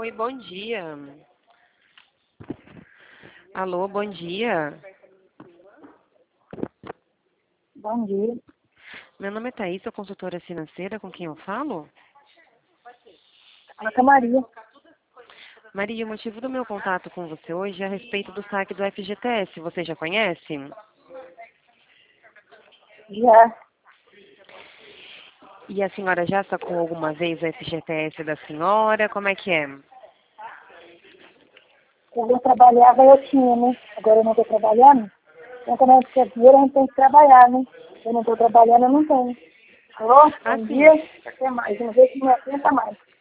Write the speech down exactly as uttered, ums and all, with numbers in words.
Oi, bom dia. Alô, bom dia. Bom dia. Meu nome é Thaís, sou consultora financeira, com quem eu falo? Ana Maria. Maria, o motivo do meu contato com você hoje é a respeito do saque do F G T S. Você já conhece? Já. E a senhora já sacou alguma vez o F G T S da senhora? Como é que é? Quando eu trabalhava, eu tinha, né? Agora eu não estou trabalhando. Então, quando a gente quer dinheiro, a gente tem que trabalhar, né? Eu não estou trabalhando, eu não tenho. Alô? Ah, Bom sim. dia. Até mais. Uma vez que me atenta mais.